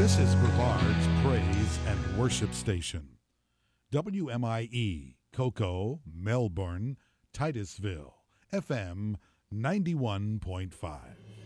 This is Brevard's Praise and Worship Station. WMIE, Cocoa, Melbourne, Titusville, FM 91.5.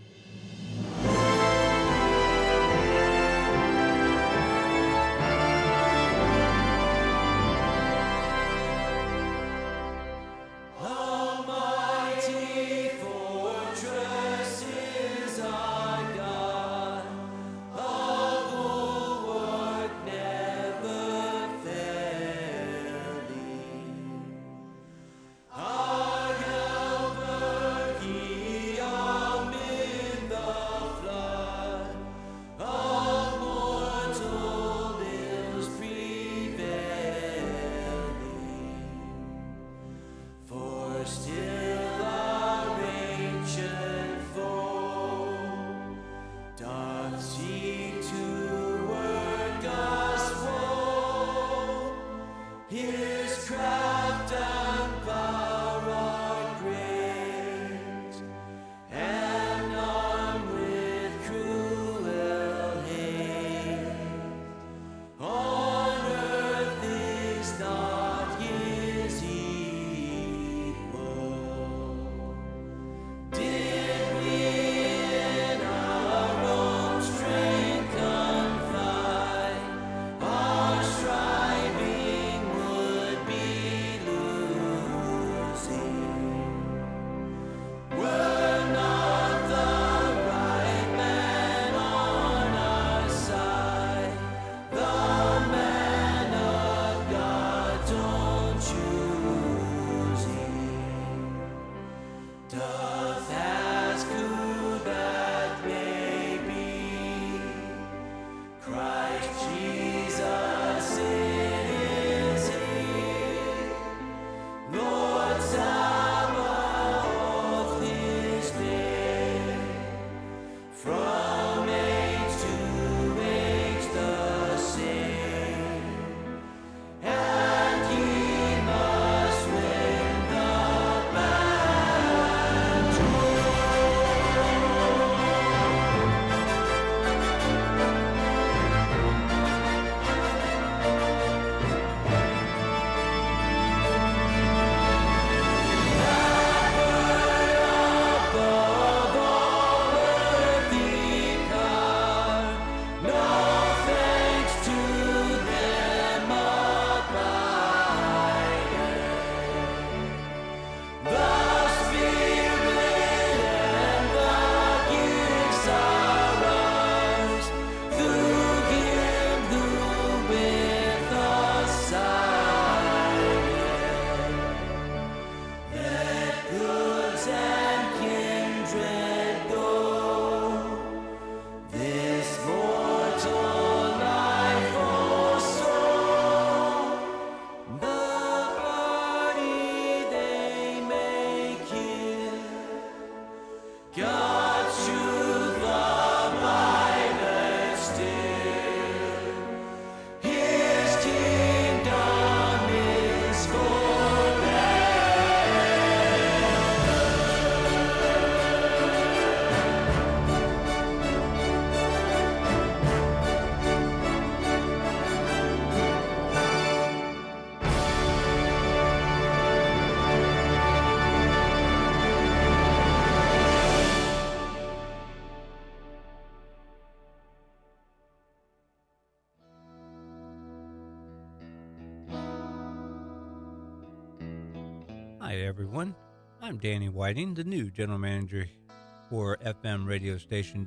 Hi everyone, I'm Danny Whiting, the new general manager for FM radio station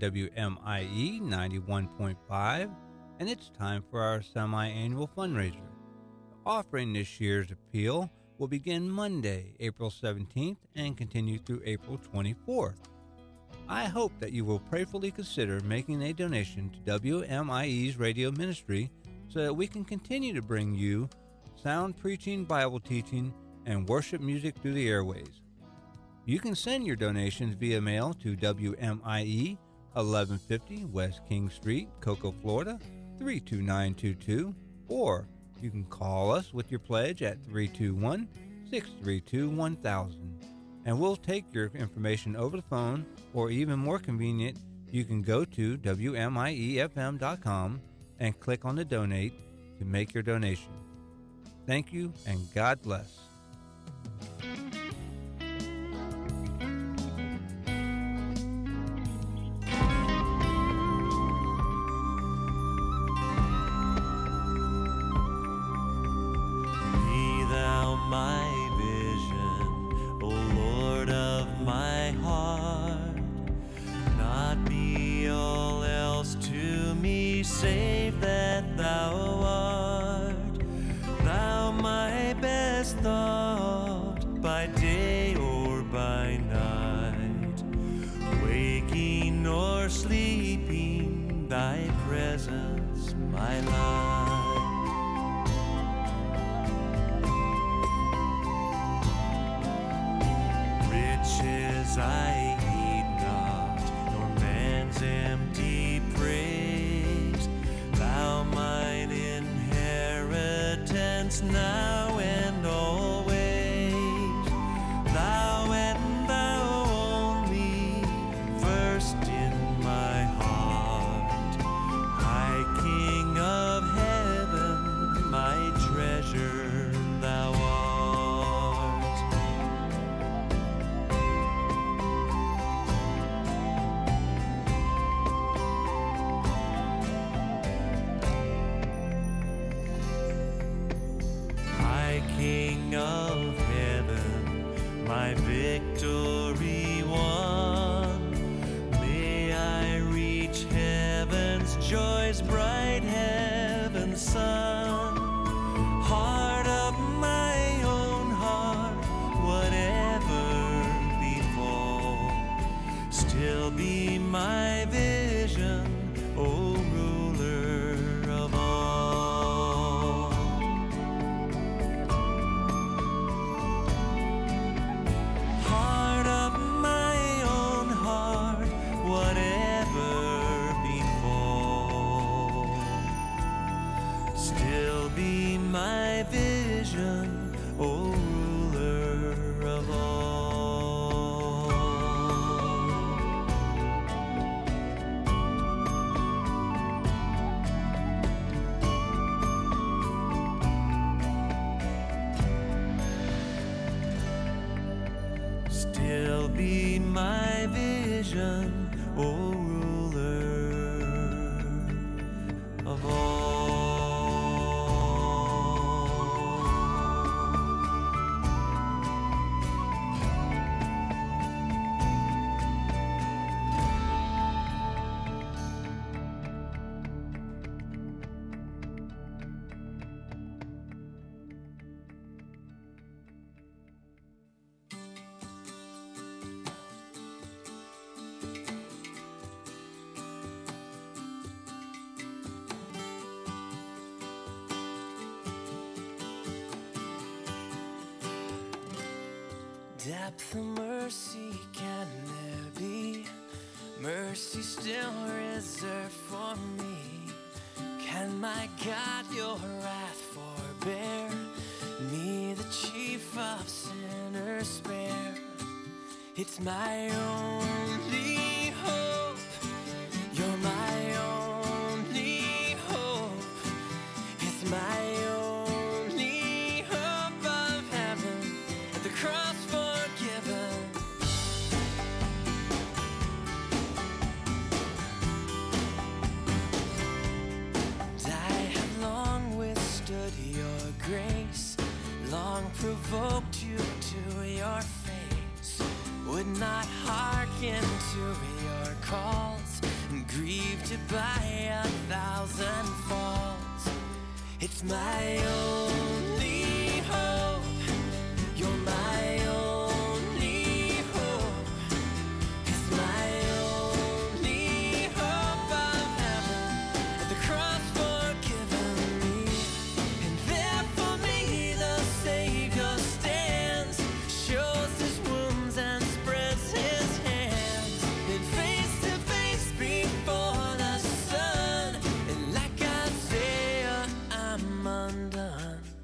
WMIE 91.5, and it's time for our semi-annual fundraiser. Offering this year's appeal will begin Monday, April 17th and continue through April 24th. I hope that you will prayerfully consider making a donation to WMIE's radio ministry so that we can continue to bring you sound preaching, Bible teaching, and worship music through the airways. You can send your donations via mail to WMIE 1150 West King Street, Cocoa, Florida 32922, or you can call us with your pledge at 321-632-1000, and we'll take your information over the phone, or even more convenient, You can go to WMIEFM.com and click on the donate to make your donation. Thank you and God bless. Save that thou art, thou my best thought, by day or by night, waking or sleeping, thy presence my light. Riches I heed not, nor man's empty praise, thou mine inheritance now and always, thou and thou only, first in my heart, high King of heaven, my treasure thou art. King of heaven, my victory won, may I reach heaven's joys, bright heaven's sun. Heart of my own heart, whatever befall, still be my vision, O ruler of all. Be my vision, O ruler of all. Still be my vision, O ruler of all. Depth of mercy can there be? Mercy still reserved for me. Can my God your wrath forbear? Me the chief of sinners spare. It's my only hope. You're my only hope. It's my only hope of heaven at the cross forgiven. And I have long withstood your grace, long provoked you to your face, would not hearken to your calls, grieved by 1,000 falls. It's my only hope. You're my only hope. It's my only hope of heaven at the cross forgiven me. And there for me the Savior stands, shows his wounds and spreads his hands. Then face to face before the sun, and like Isaiah I'm undone.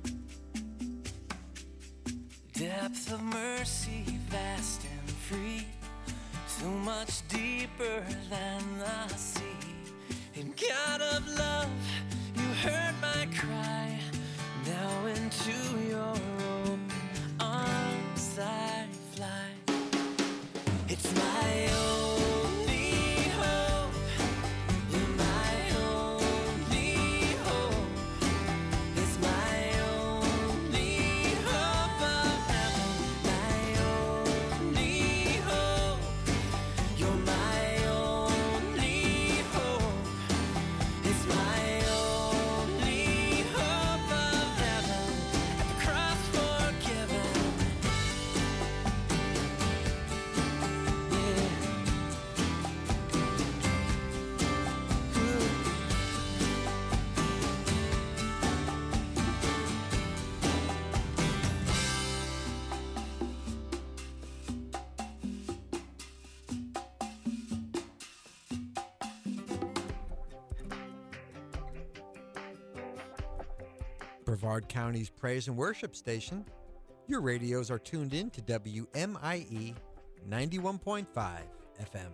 Brevard County's praise and worship station. Your radios are tuned in to WMIE 91.5 FM.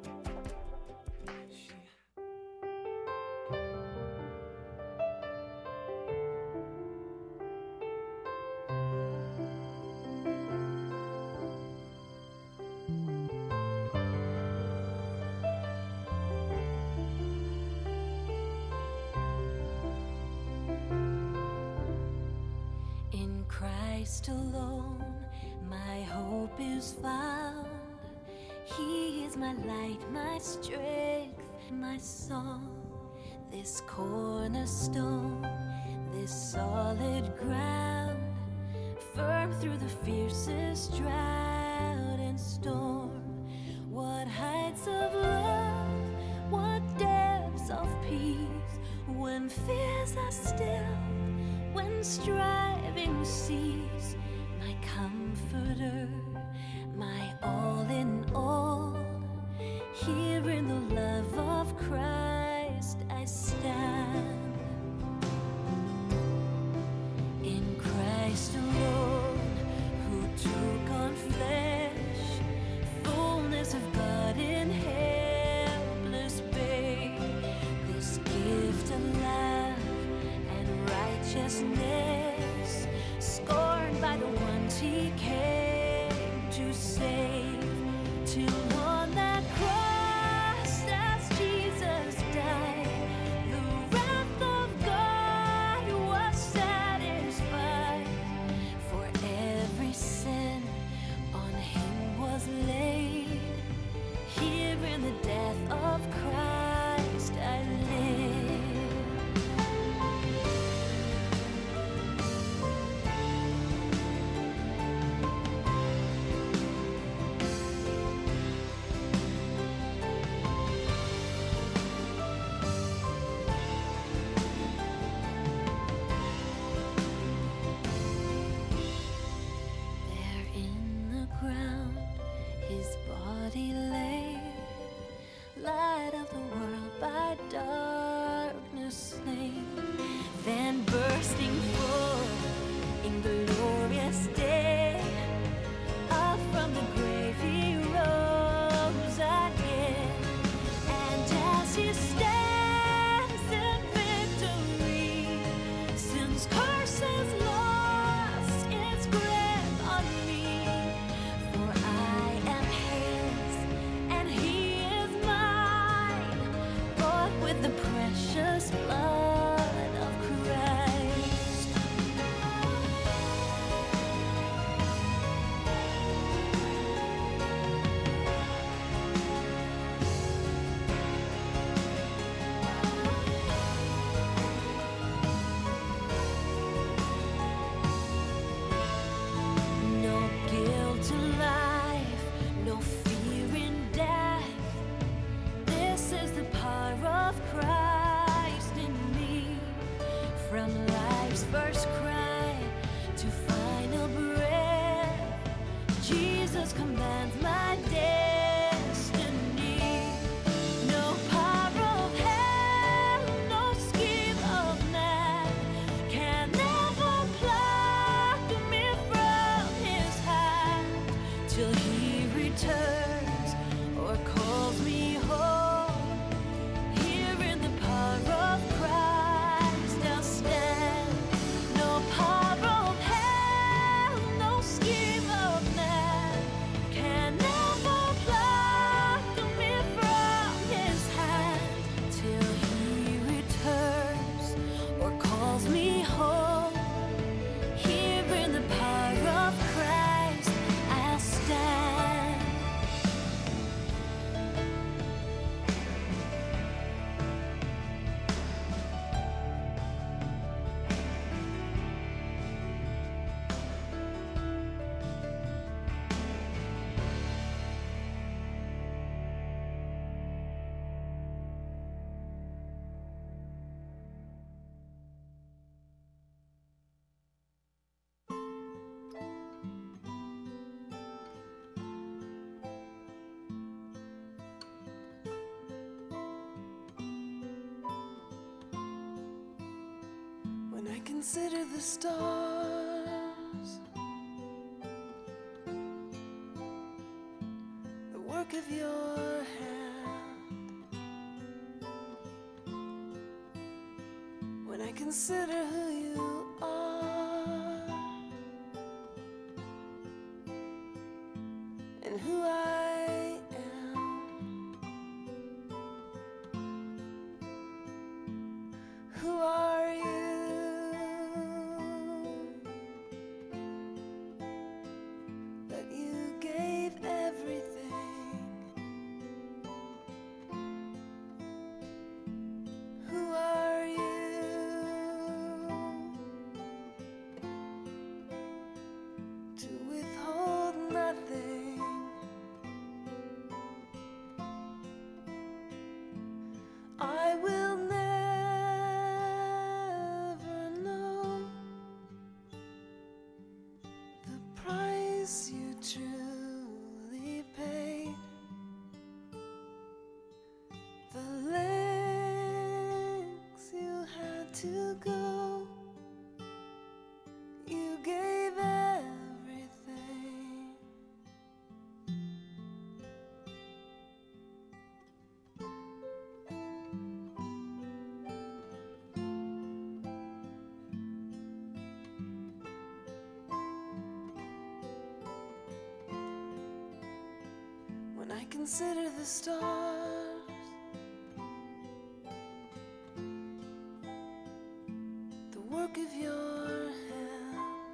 In Christ alone, my hope is found. He is my light, my strength, my song. This cornerstone, this solid ground, firm through the fiercest drought and storm. What heights of love, what depths of peace, when fears are still, when striving cease. My comforter, my all in all, here in the love of Christ I stand. In Christ alone, who took on flesh, fullness of God in helpless babe, this gift of love and righteousness, scorned by the ones he came to save, till on that cross as Jesus died, the wrath of God was satisfied. For every sin on him was laid, here in the death of Christ I live. There in the ground his body lay, light of the world by darkness slain. Then bursting forth in glorious day, up from the grave he rose again. And as he stands in victory, sin's curse has lost its grip on me. For I am his and he is mine, bought with the precious blood of Christ. No guilt in life, no fear in death. This is the power of Christ in me. consider the stars, the work of your hand, when I consider who you are and who I am, who are you? I will never know the price you truly paid, the lengths you had to go. You gave everything. When I consider the stars, the work of your hand,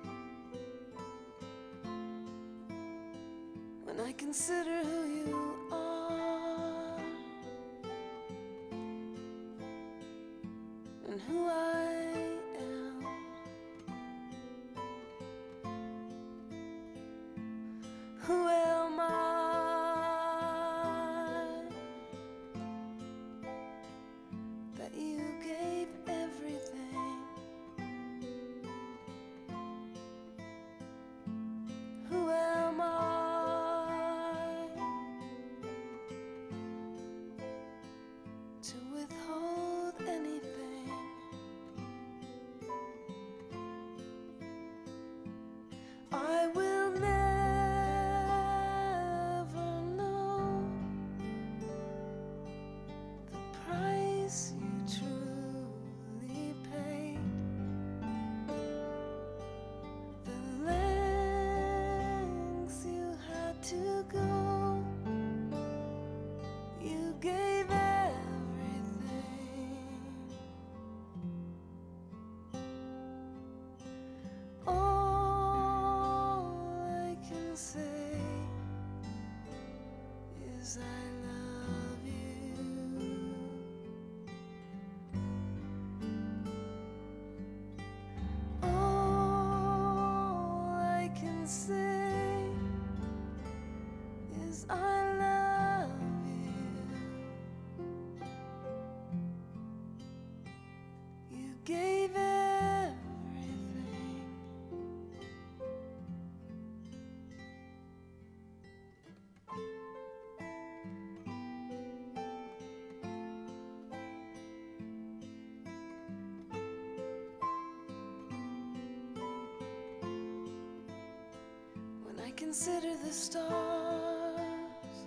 when I consider who you are and who I am, who am I? That you gave everything. Who am I to withhold anything? I will never know the price you truly paid, the lengths you had to go. You gave everything. All I can say is I love you. All I can say is I love you. You gave everything. When I consider the stars,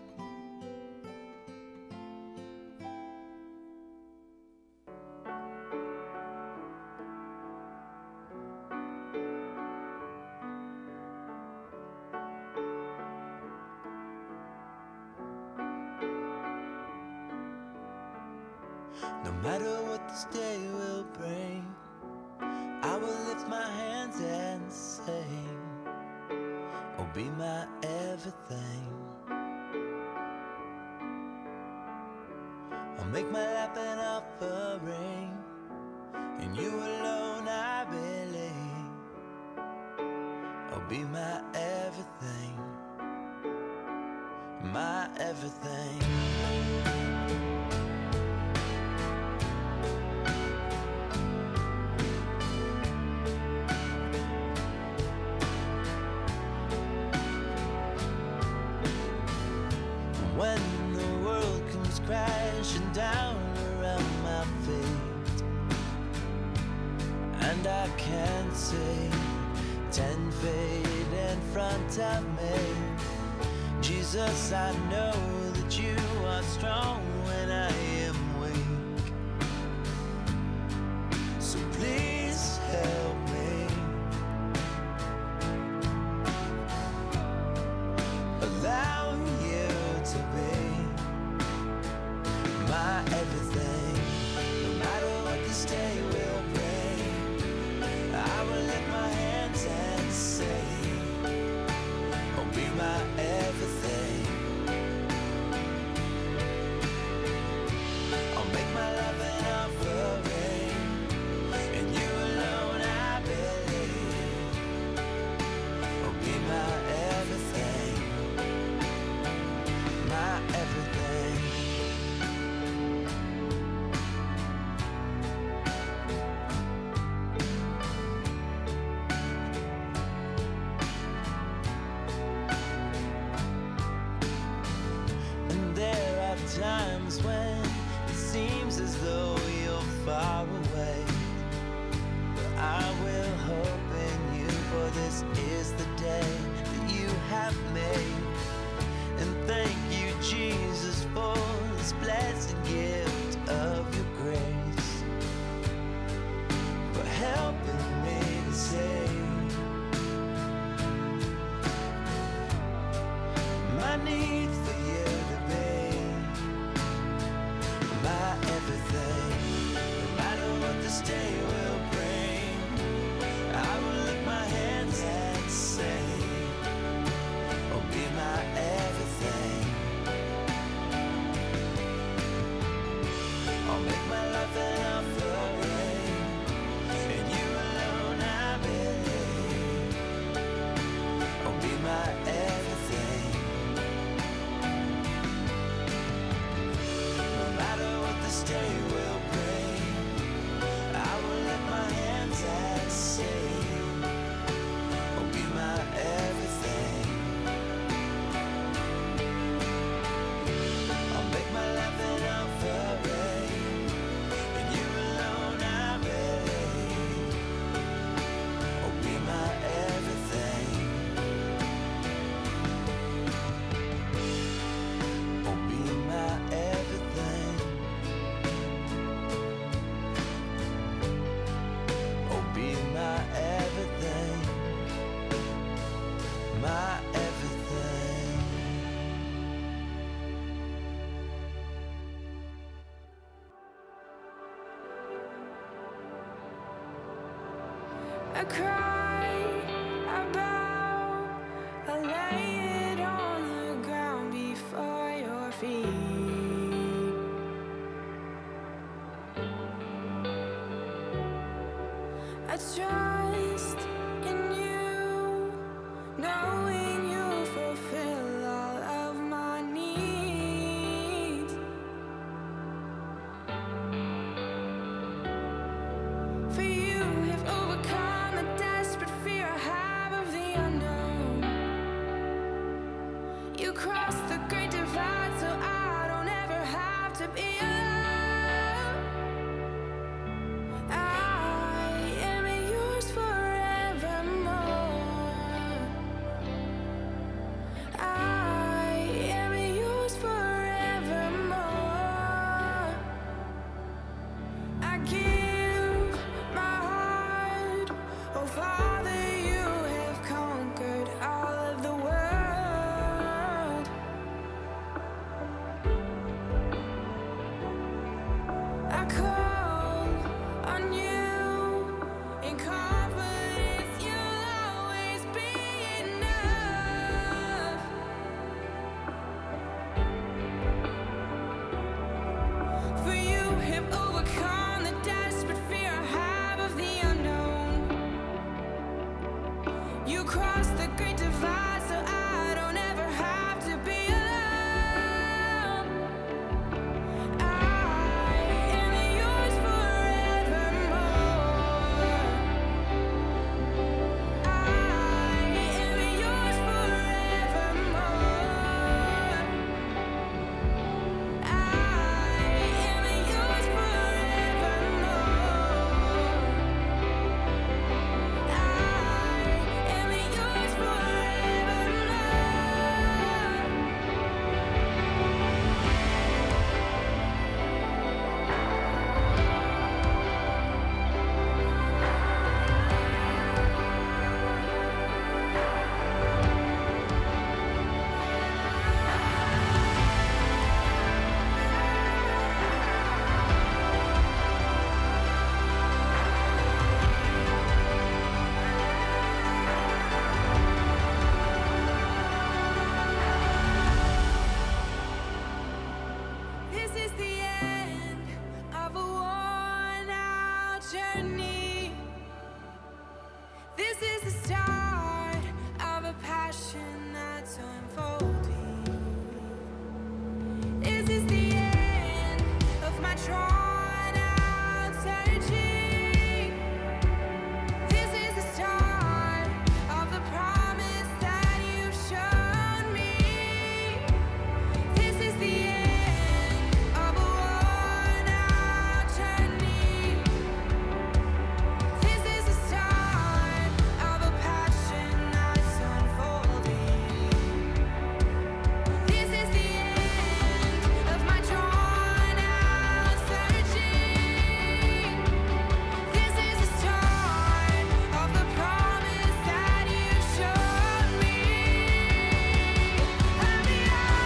no matter what this day will bring, I will lift my hands and sing, oh, be my everything. I'll make my life an offering, in you alone I believe. Oh, be my everything, my everything. When the world comes crashing down around my feet, and and I can't see 10 feet in front of me. Jesus, I know that you are strong when I am weak. So please help me. Allow you to be my everything. No matter what this day will bring, I will lift my hands and say, oh, be my everything. I'll make my love an offering, and you alone I believe. Oh, be my everything, my everything. And there are times when it seems as though you're far away, but I will hope in you, for this is the day that you have made. And thank you, Jesus, for this blessed gift of your grace, for helping me to say my need for you to be my everything. No matter what this day will bring, I will lift my hands and say, oh, be my everything. I'll make my life an offering, and you alone I believe. Oh, be my everything. No matter what this day will bring, I will lift my hands and say, oh, be my everything. I'll make my life an offering, and you alone I believe. Oh, be my everything. Oh, be my everything. Oh, be my everything. My everything. I cry, I bow, I lay it on the ground before your feet. I trust in you, knowing you'll fulfill all of my needs. For you have overcome the desperate fear I have of the unknown. You crossed the great divide so I don't ever have to be alone. I am yours forever. journey. This is the start of a passion that's unfolding. This is the end of my drawn out searching. This is the start of the promise that you've shown me. This is the end of a worn out journey. This is the start of a passion that's unfolding. This is the end of my drawn out searching. This is the start of the promise that you showed me. Let me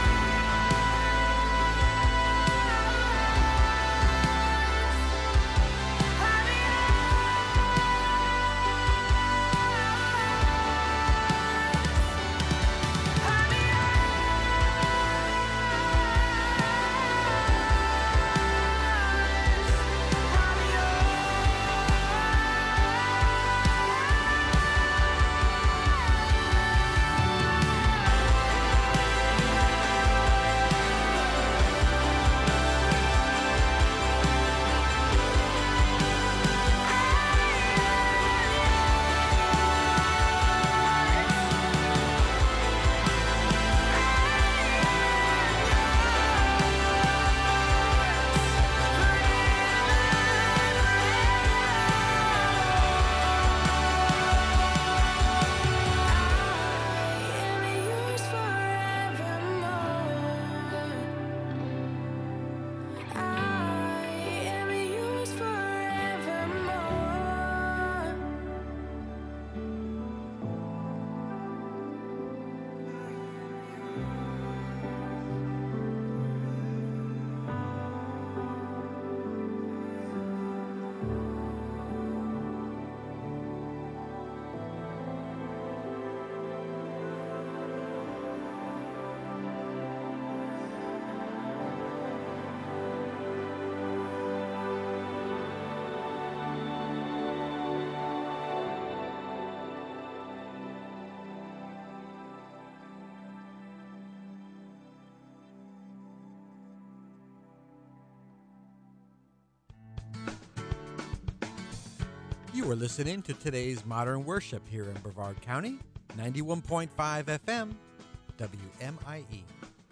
You are listening to today's Modern Worship here in Brevard County, 91.5 FM, WMIE.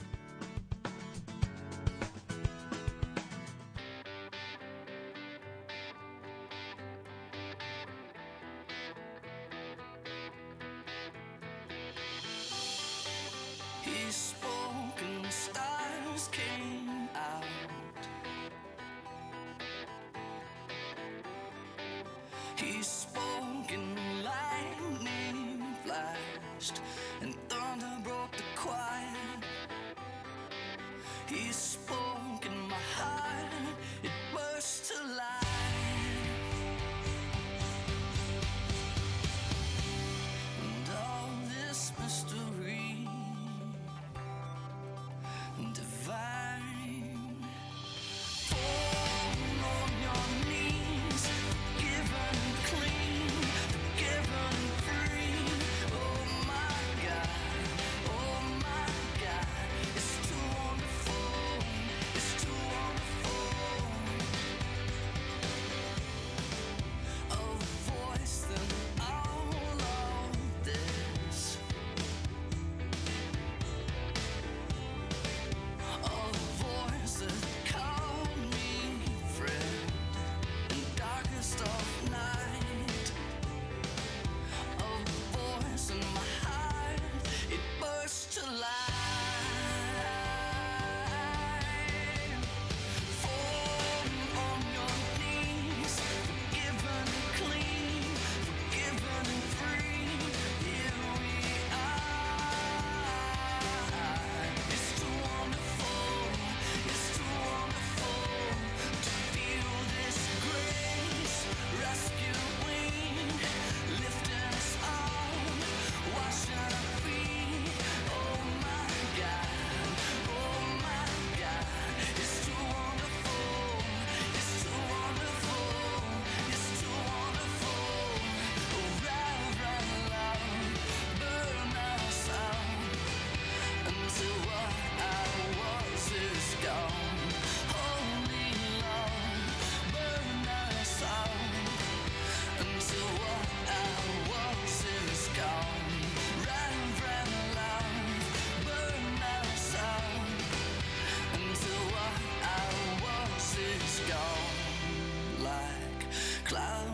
He spoke and the stars came out. He spoke and lightning flashed and thunder broke the quiet. He spoke and my heart, it burst to life. And all this mystery divine. Fall on your knees, given clean, given free. Oh my God, it's too wonderful.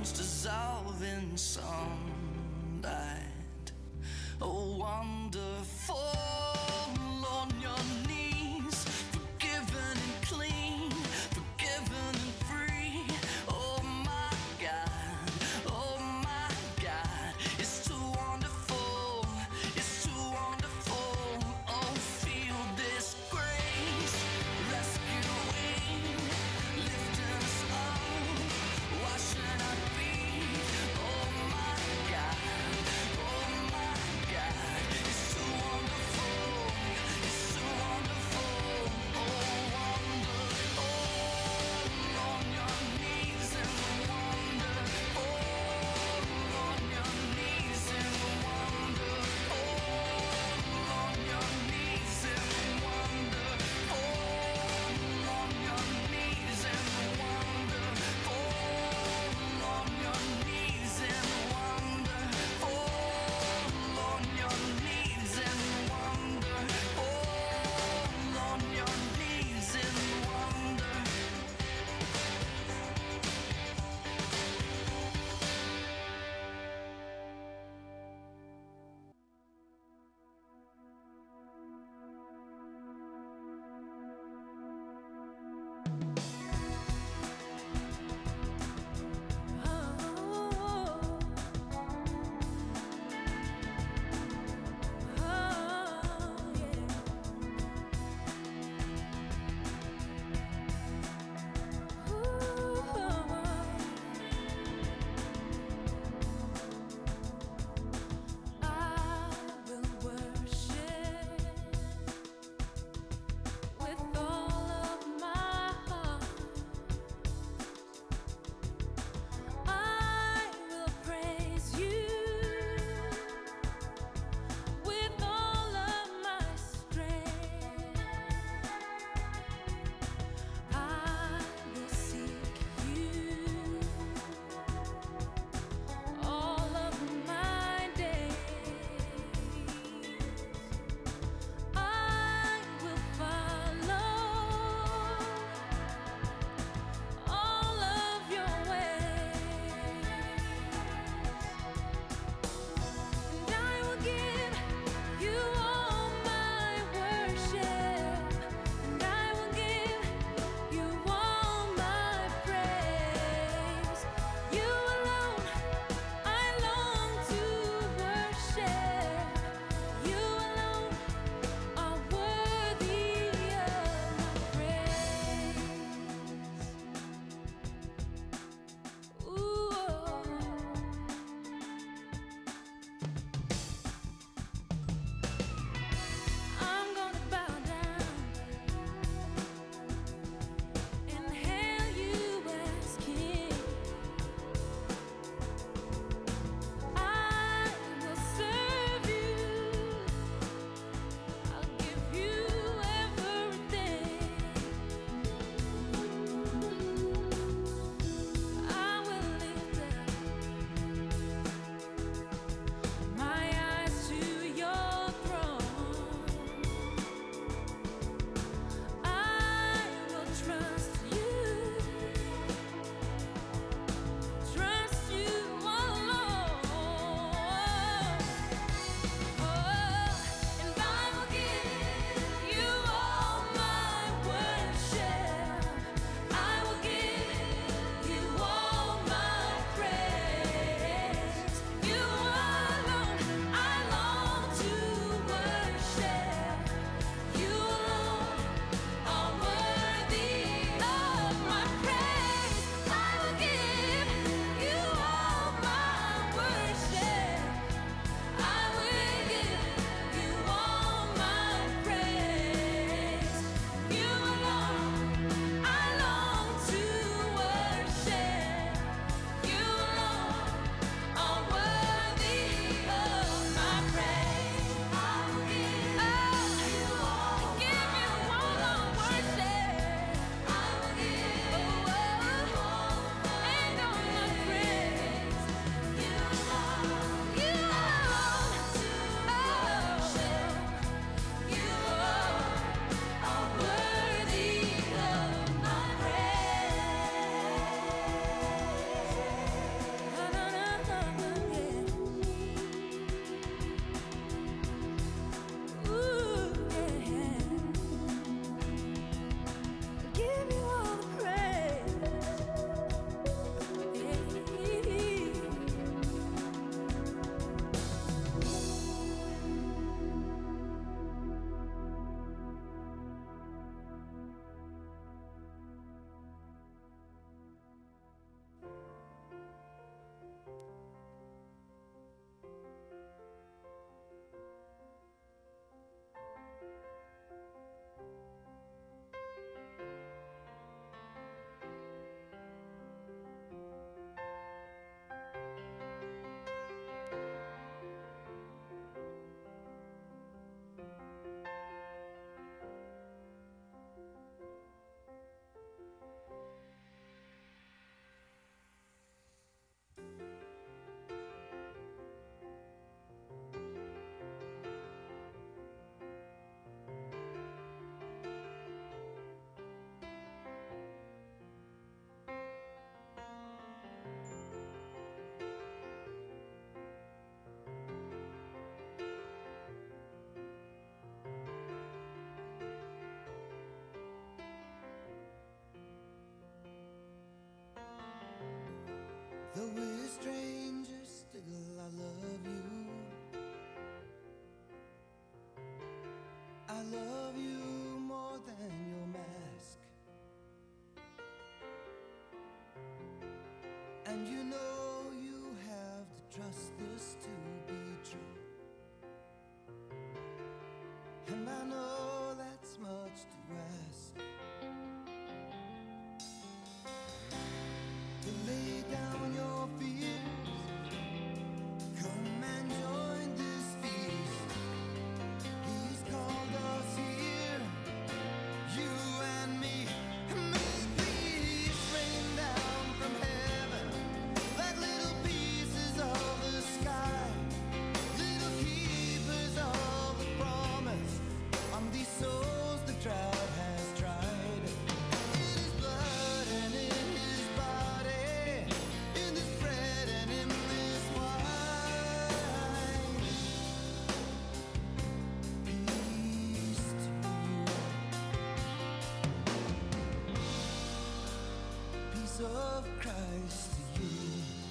bones dissolve in sunlight. Oh, wonderful. On your knees, forgiven and clean, forgiven and free. Oh my God, it's too wonderful, it's too wonderful. Oh, feel this grace, rescuing, lifting us up, washing our feet. Oh my God, it's too wonderful. love you more than your mask. And you know you have to trust this to be true. And I know that's much to ask. To lay down your fears, come and join this feast. He's called us here, you and me. May peace rain down from heaven like little pieces of the sky, little keepers of the promise on these souls the drought has tried. In his blood and in his body, in this bread and in this wine. Peace to you. Peace of Christ to you.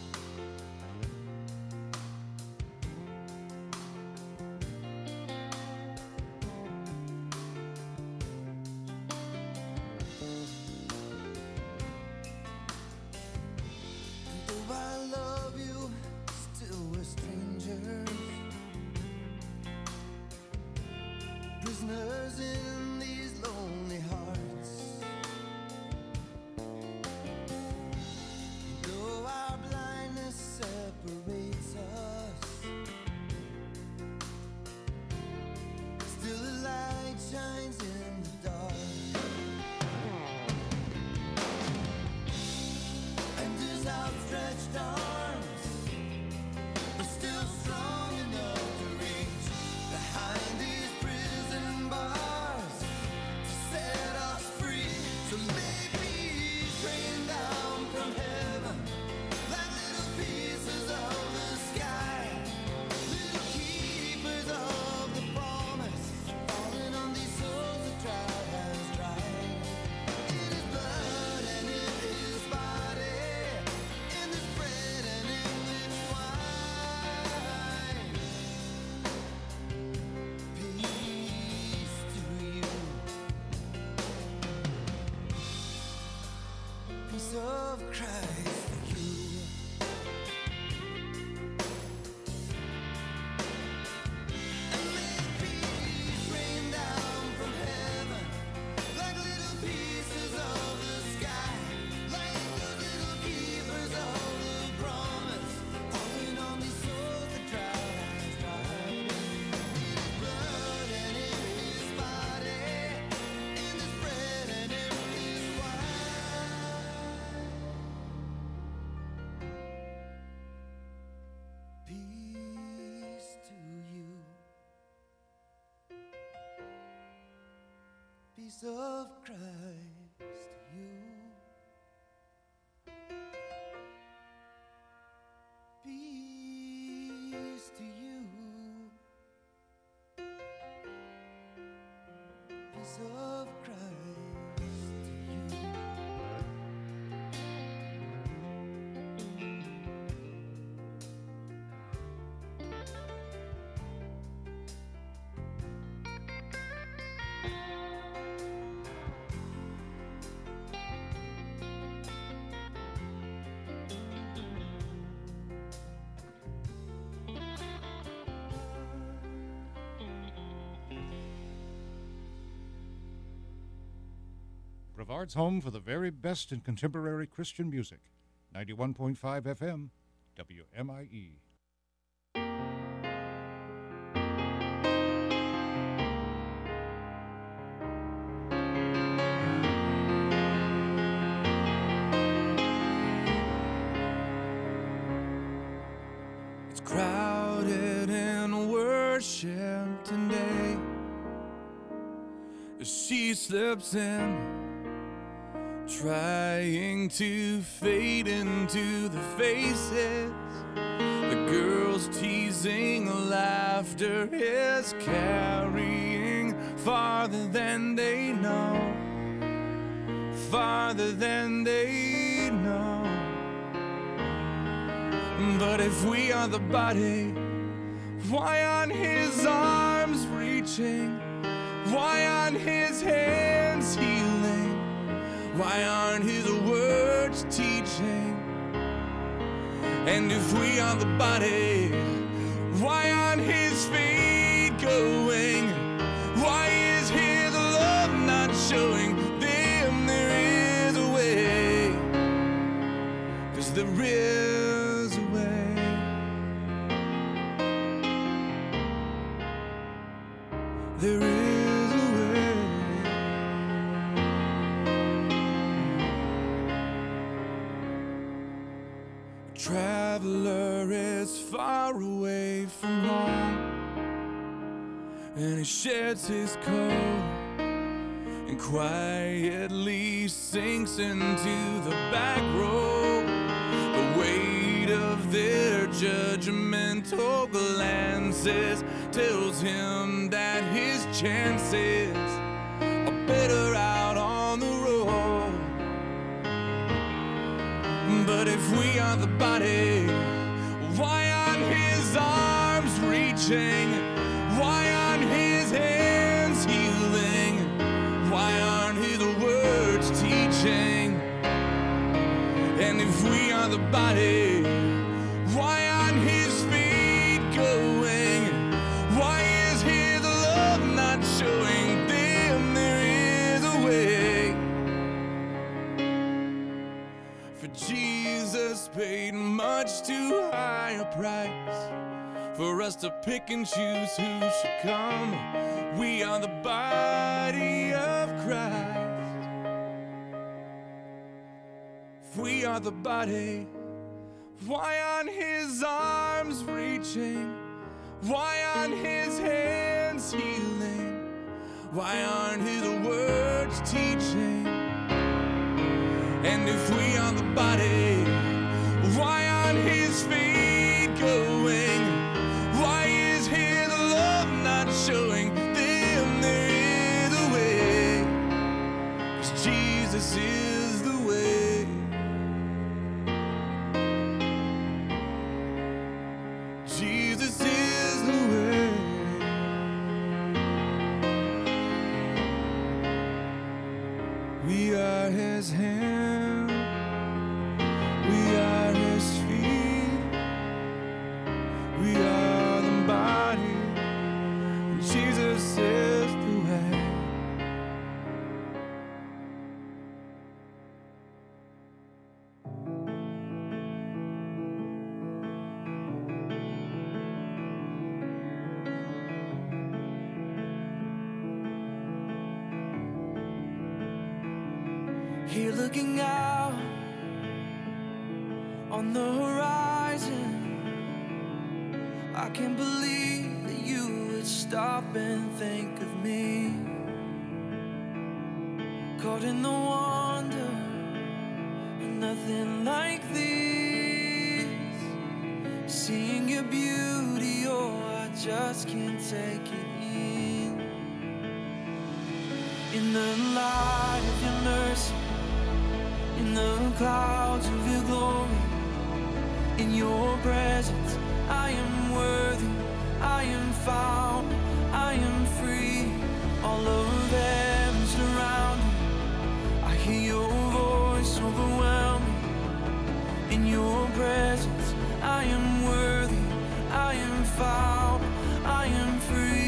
And though I love you, still we're strangers, prisoners in these lonely hearts. Though our blindness separates us, still the light shines in the dark. And his outstretched arms are still strong enough to reach behind these prison bars to set us free. So may peace rain down from heaven like little pieces of the sky, little keepers of the promise, falling on these souls the drought has dried. In his blood and in his body, in this bread and in this wine. Peace to you. Peace of Christ to you. And may peace rain down from heaven like little pieces of the sky, like those little keepers of the promise, falling on these souls the drought has dried. In his blood and in his body, in this bread and in this wine. Peace to you. Peace of Christ to you. Peace to you. Peace of Christ to you. Brevard's home for the very best in contemporary Christian music. 91.5 FM, WMIE. It's crowded in worship today. She slips in, trying to fade into the faces. The girls teasing laughter is carrying farther than they know, farther than they know. But if we are the body, why aren't his arms reaching Why aren't his hands healing? Why aren't his words teaching? And if we are the body, why aren't his feet going? Why is his love not showing them there is a way? 'Cause there is a way. There is a way. A traveler is far away from home, and he sheds his coat and quietly sinks into the back row. The weight of their judgmental glances tells him that his chances are better out on the road. But if we are the body, why aren't his arms reaching? Why aren't his hands healing? Why aren't his words teaching? And if we are the body, why aren't his feet going? Why is his love not showing them there is a way? For Jesus paid much too high a price for us to pick and choose who should come. We are the body of Christ. If we are the body, why aren't his arms reaching? Why aren't his hands healing? Why aren't his words teaching? And if we are the body, why aren't his feet going? Why is his love not showing them there is a way? 'Cause Jesus is the way. Jesus is the way. We are his hand, we are his feet, we are the body, Jesus is the way. Here looking out on the horizon, I can't believe that you would stop and think of me. Caught in the wonder and nothing like this. Seeing your beauty, oh, I just can't take it in. In the light of your mercy, in the clouds of your glory, in your presence, I am worthy, I am found, I am free. All of heaven surround me, I hear your voice overwhelm me. In your presence, I am worthy, I am found, I am free.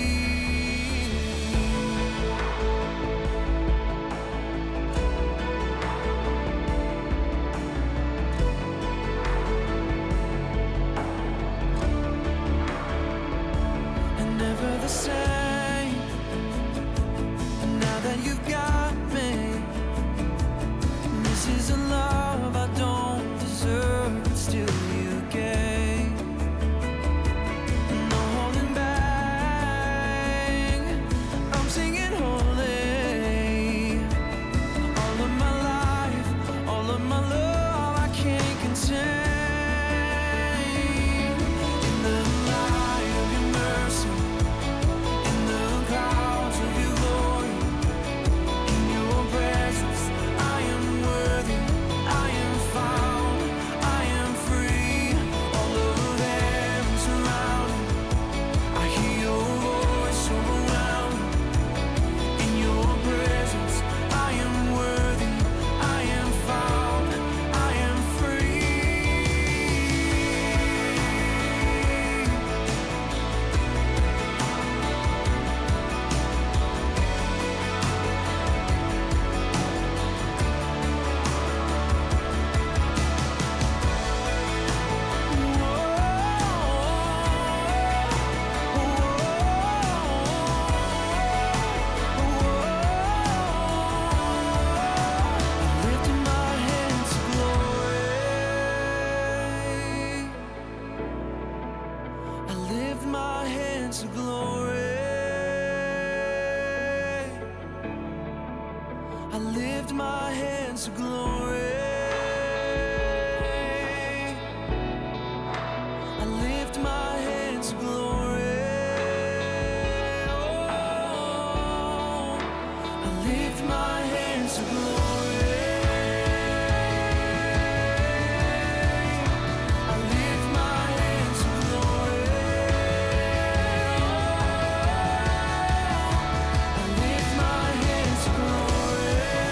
The same. And now that you've got me, this is a love I don't deserve, but still you gave. No hands to glory. I lift my hands to glory. I lift my hands to glory. Oh, I lift my hands to glory. I lift my hands to glory. I lift my hands to glory.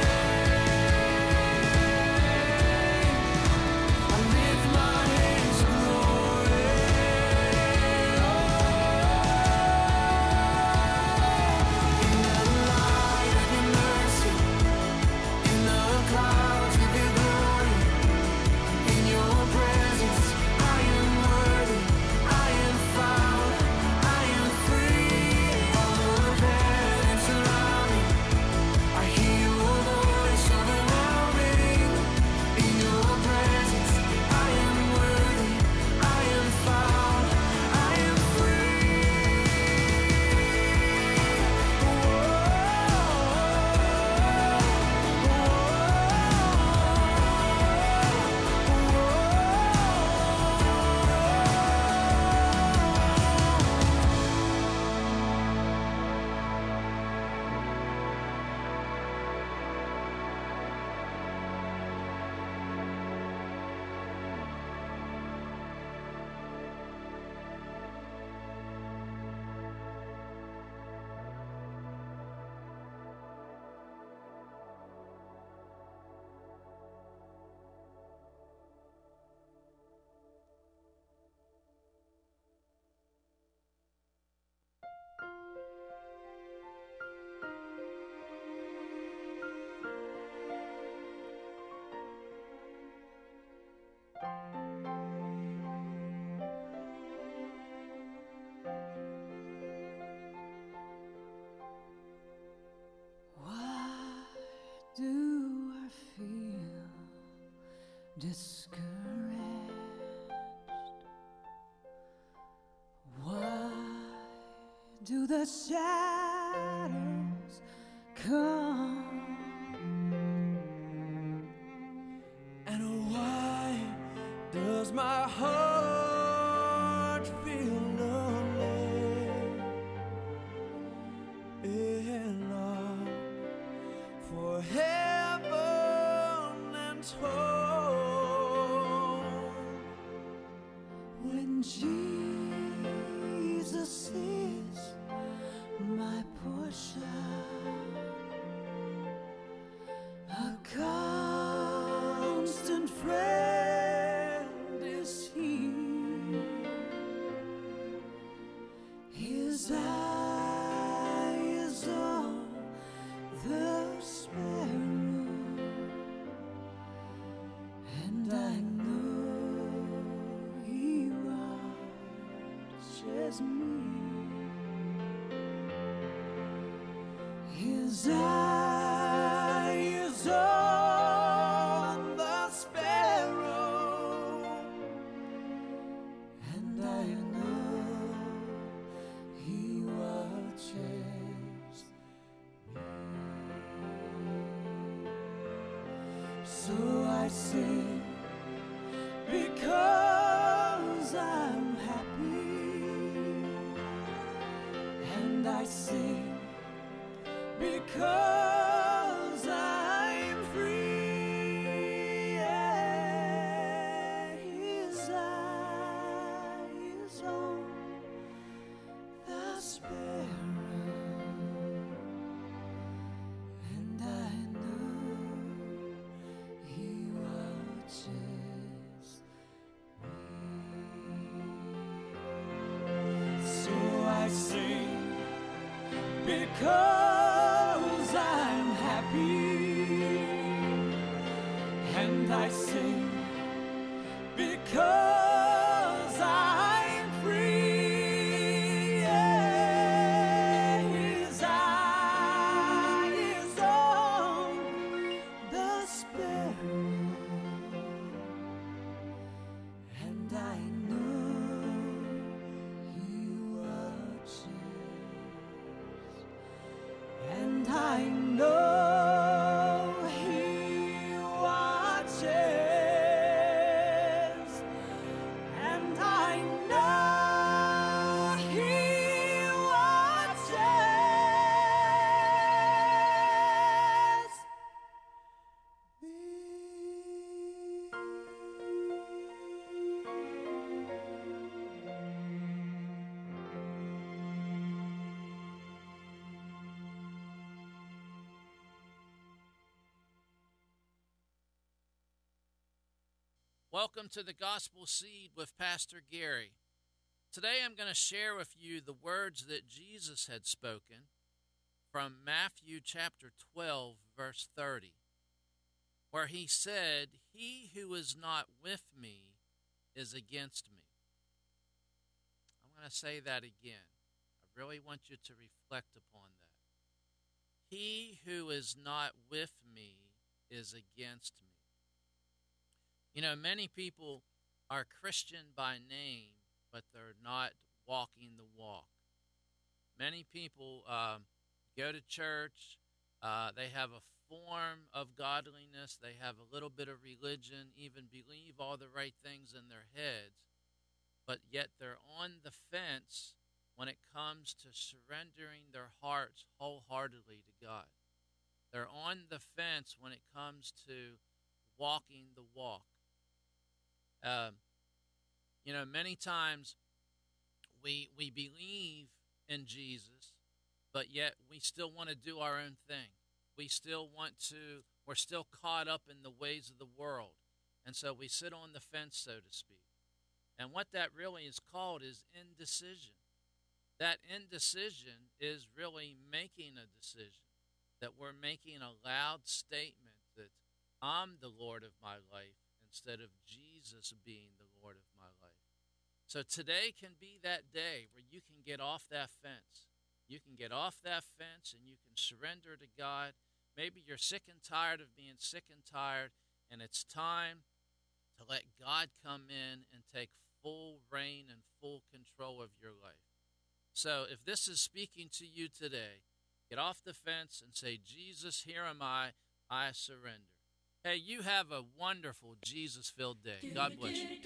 I lift my hands to glory. In the light of your mercy, in the clouds of your glory, in your presence I am worthy, I am found, I am free. All of heaven surround me, I hear your voice overwhelming. In your presence I am worthy, I am found, I am Why do I feel discouraged? Why do the shadows come? And why does my heart feel lonely in love for heaven and home? When Jesus is my portion, a constant friend is He. His eye is on the sparrow, and I know He watches me. His eye is on the sparrow, and I know He watches me. So I sing because I'm happy, and I sing because I'm free. Yeah, His eye is on the sparrow, and I know He watches me. So I sing because I'm happy, and I sing because I'm free. Yeah, His eye is on the sparrow, and I know He watches Welcome to the Gospel Seed with Pastor Gary. Today I'm going to share with you the words that Jesus had spoken from Matthew chapter 12, verse 30, where he said, "He who is not with me is against me." I'm going to say that again. I really want you to reflect upon that. He who is not with me is against me. You know, many people are Christian by name, but they're not walking the walk. Many people go to church, they have a form of godliness, they have a little bit of religion, even believe all the right things in their heads, but yet they're on the fence when it comes to surrendering their hearts wholeheartedly to God. They're on the fence when it comes to walking the walk. Many times we believe in Jesus, but yet we still want to do our own thing. We're still caught up in the ways of the world. And so we sit on the fence, so to speak. And what that really is called is indecision. That indecision is really making a decision, that we're making a loud statement that I'm the Lord of my life instead of Jesus being the Lord of my life. So today can be that day where you can get off that fence. You can get off that fence and you can surrender to God. Maybe you're sick and tired of being sick and tired, and it's time to let God come in and take full reign and full control of your life. So if this is speaking to you today, get off the fence and say, "Jesus, here am I surrender." Hey, you have a wonderful Jesus-filled day. God bless you.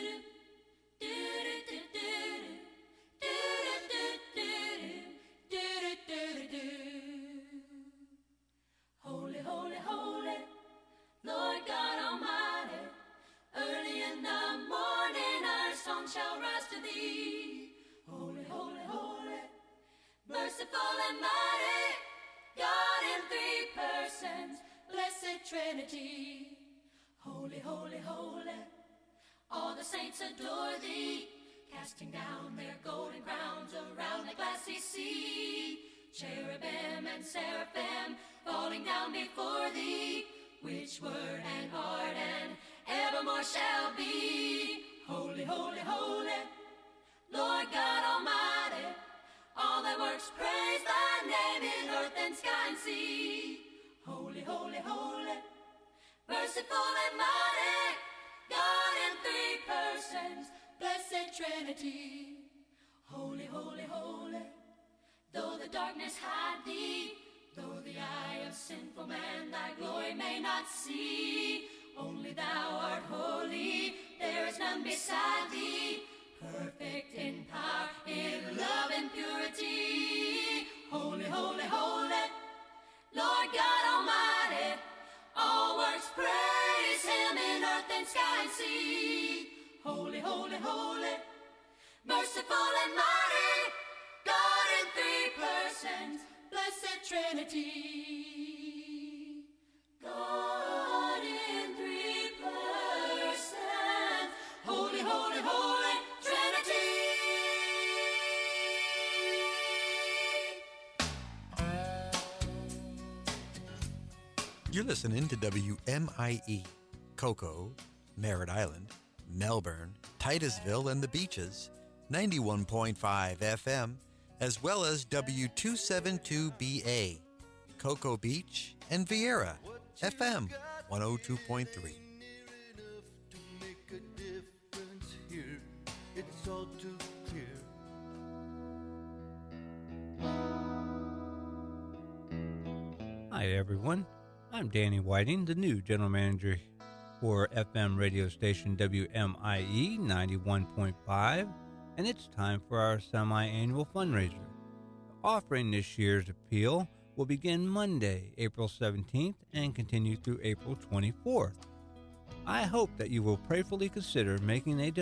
Holy, holy, holy, Lord God Almighty, early in the morning our song shall rise to thee. Holy, holy, holy, merciful and mighty, God in three persons, blessed Trinity. Holy, holy, holy, all the saints adore thee, casting down their golden crowns around the glassy sea. Cherubim and seraphim falling down before thee, which were and art and evermore shall be. Holy, holy, holy, Lord God Almighty, all thy works praise thy name in earth and sky and sea. Holy, holy, holy, merciful and mighty, God in three persons, blessed Trinity. Holy, holy, holy, though the darkness hide thee, though the eye of sinful man thy glory may not see, only thou art holy, there is none beside thee, perfect in power, in love and purity. Holy, holy, holy, Lord God Almighty, all works praise him in earth and sky and sea. Holy, holy, holy, merciful and mighty, God in three persons, blessed Trinity. God in three persons, holy, holy, holy Trinity. You're listening to WMIE, Cocoa, Merritt Island, Melbourne, Titusville, and the Beaches, 91.5 FM, as well as W272BA, Cocoa Beach, and Vieira, FM 102.3. It's all too clear. Hi, everyone. I'm Danny Whiting, the new general manager for FM radio station WMIE 91.5, and it's time for our semi-annual fundraiser. The offering this year's appeal will begin Monday, April 17th, and continue through April 24th. I hope that you will prayerfully consider making a